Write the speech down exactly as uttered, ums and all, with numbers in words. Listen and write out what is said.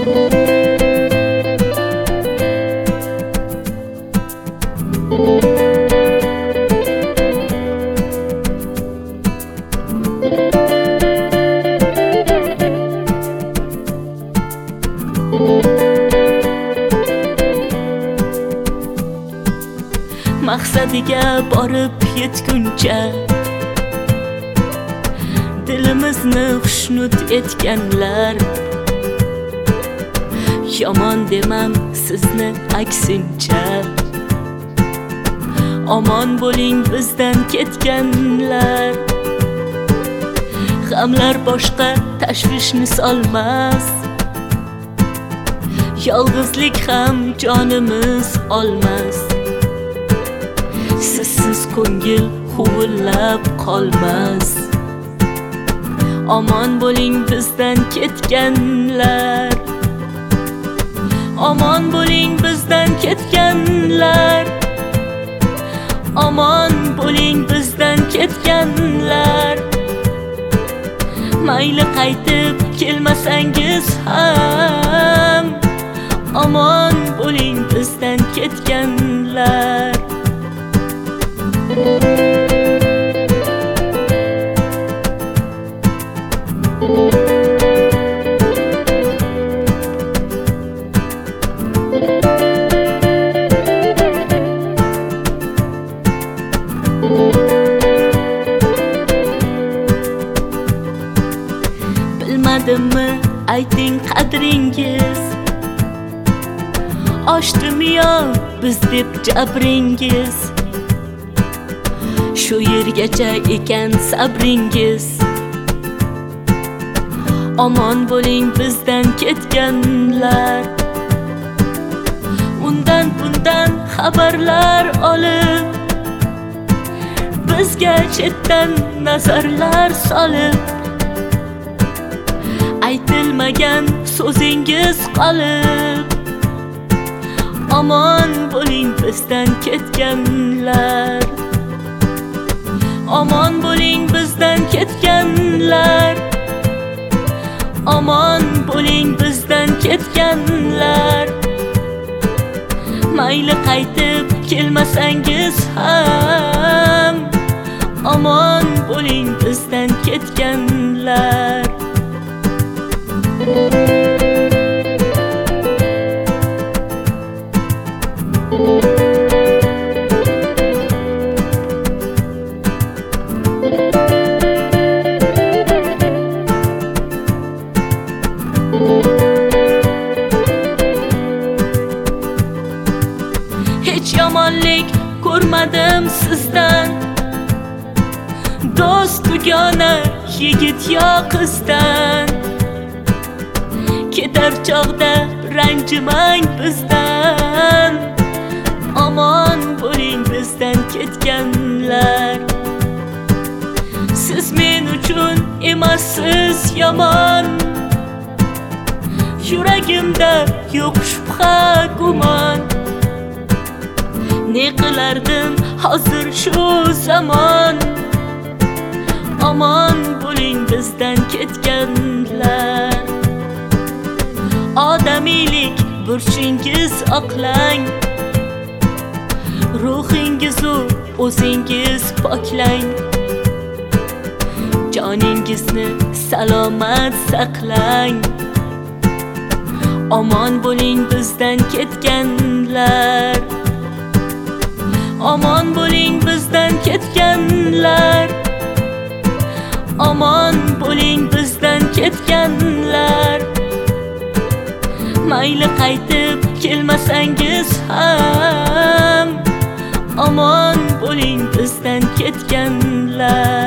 Maqsadiga borib yetguncha dilimizni xushnud etganlar, yomon demam sizni aksincha. Omon bo'ling bizdan ketganlar, g'amlar boshqa tashvishni solmas, yolg'izlik ham jonimiz olmas. Sizsiz ko'ngil huvillab qolmas. Omon bo'ling bizdan ketganlar, omon bo'ling bizdan ketganlar, omon bo'ling bizdan ketganlar. Mayli qaytib kelmasangiz ham, omon bo'ling bizdan ketganlar. Bilmadimmi ayting qadringiz, oshdimi yo biz deb jabringiz. Shu yergacha ekan sabringiz. Omon bo'ling bizdan ketganlar, undan bundan xabarlar olib, bizga chetdan nazarlar solib, aytilmagan so'zingiz qolib. Omon bo'ling bizdan ketganlar, omon bo'ling bizdan ketganlar, omon bo'ling bizdan ketganlar. Mayli qaytib kelmasangiz ham, omon bo'ling bizdan ketganlar. Hech yomonlik ko'rmadim sizdan, do'st dugona yigit yo qizdan. Ketar chog'da ranjimang bizdan, omon bo'ling bizdan ketganlar. Siz men uchun emassiz yomon, yuragimda yo'q shubha gumon. Ne qilardim hozir shu zamon, omon bo'ling bizdan ketganlar. Odamiylik burchingiz oqlang, ruhingizu o'zingiz poklang. Joningizni salomat saqlang, omon bo'ling bizdan ketganlar. Omon bo'ling bizdan ketganlar, omon bo'ling bizdan ketganlar. Mayli qaytib kelmasangiz ham, omon bo'ling bizdan ketganlar.